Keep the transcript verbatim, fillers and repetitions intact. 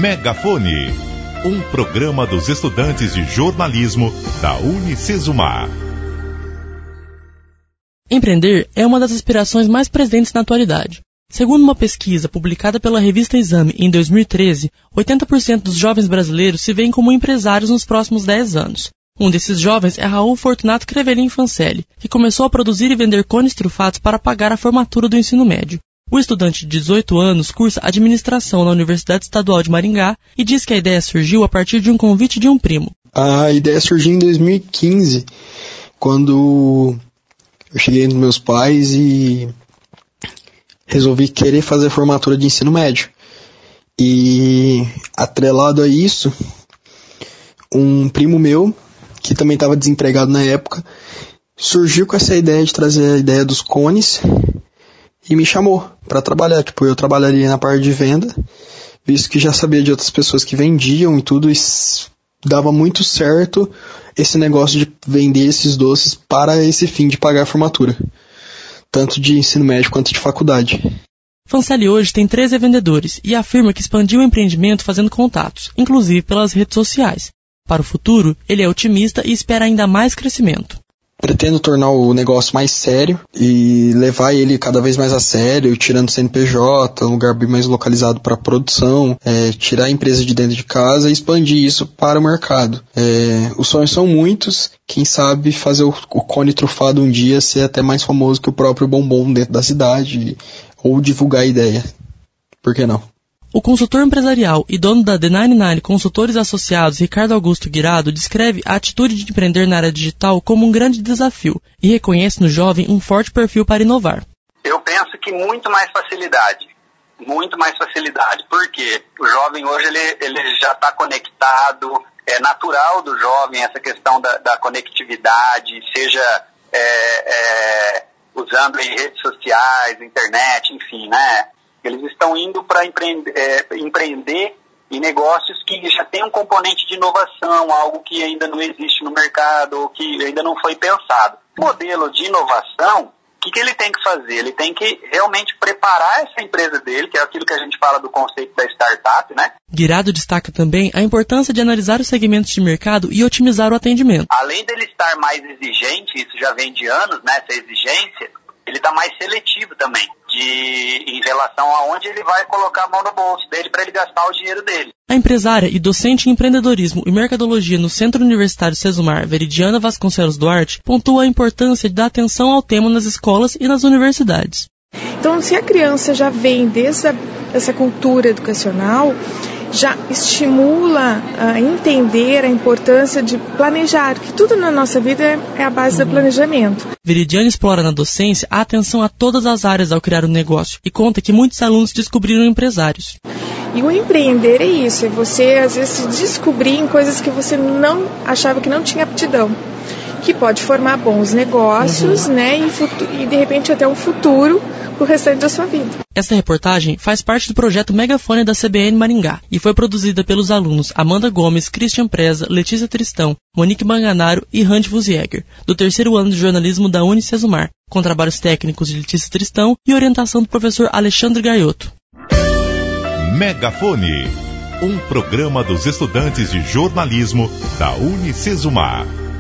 Megafone, um programa dos estudantes de jornalismo da Unicesumar. Empreender é uma das aspirações mais presentes na atualidade. Segundo uma pesquisa publicada pela revista Exame em dois mil e treze, oitenta por cento dos jovens brasileiros se veem como empresários nos próximos dez anos. Um desses jovens é Raul Fortunato Crevelin Fancelli, que começou a produzir e vender cones trufados para pagar a formatura do ensino médio. O estudante de dezoito anos cursa administração na Universidade Estadual de Maringá e diz que a ideia surgiu a partir de um convite de um primo. A ideia surgiu em dois mil e quinze, quando eu cheguei nos meus pais e resolvi querer fazer formatura de ensino médio. E atrelado a isso, um primo meu, que também estava desempregado na época, surgiu com essa ideia de trazer a ideia dos cones e me chamou para trabalhar. Tipo, eu trabalharia na parte de venda, visto que já sabia de outras pessoas que vendiam e tudo, e dava muito certo esse negócio de vender esses doces para esse fim de pagar a formatura, tanto de ensino médio quanto de faculdade. Fancelli hoje tem treze vendedores e afirma que expandiu o empreendimento fazendo contatos, inclusive pelas redes sociais. Para o futuro, ele é otimista e espera ainda mais crescimento. Pretendo tornar o negócio mais sério e levar ele cada vez mais a sério, tirando o C N P J, um lugar bem mais localizado para produção, é, tirar a empresa de dentro de casa e expandir isso para o mercado. É, os sonhos são muitos, quem sabe fazer o, o cone trufado um dia ser até mais famoso que o próprio bombom dentro da cidade, ou divulgar a ideia. Por que não? O consultor empresarial e dono da D noventa e nove Consultores Associados, Ricardo Augusto Guirado, descreve a atitude de empreender na área digital como um grande desafio e reconhece no jovem um forte perfil para inovar. Eu penso que muito mais facilidade, muito mais facilidade, porque o jovem hoje ele, ele já está conectado, é natural do jovem essa questão da, da conectividade, seja é, é, usando em redes sociais, internet, enfim, né? Eles estão indo para empreender, é, empreender em negócios que já tem um componente de inovação, algo que ainda não existe no mercado, ou que ainda não foi pensado. O modelo de inovação, o que, que ele tem que fazer? Ele tem que realmente preparar essa empresa dele, que é aquilo que a gente fala do conceito da startup, né? Guirado destaca também a importância de analisar os segmentos de mercado e otimizar o atendimento. Além dele estar mais exigente, isso já vem de anos, né, essa exigência, ele está mais seletivo também, de, em relação a onde ele vai colocar a mão no bolso dele para ele gastar o dinheiro dele. A empresária e docente em empreendedorismo e mercadologia no Centro Universitário Sesumar, Veridiana Vasconcelos Duarte, pontua a importância de dar atenção ao tema nas escolas e nas universidades. Então, se a criança já vem desde a, essa cultura educacional, já estimula a entender a importância de planejar, que tudo na nossa vida é a base do planejamento. Veridiana explora na docência a atenção a todas as áreas ao criar um negócio e conta que muitos alunos descobriram empresários. E o empreender é isso, é você às vezes se descobrir em coisas que você não achava que não tinha aptidão, que pode formar bons negócios, uhum. né, e, e de repente até um futuro para o restante da sua vida. Esta reportagem faz parte do projeto Megafone da C B N Maringá e foi produzida pelos alunos Amanda Gomes, Christian Preza, Letícia Tristão, Monique Manganaro e Randy Vuzieger, do terceiro ano de jornalismo da Unicesumar, com trabalhos técnicos de Letícia Tristão e orientação do professor Alexandre Gaiotto. Megafone, um programa dos estudantes de jornalismo da Unicesumar.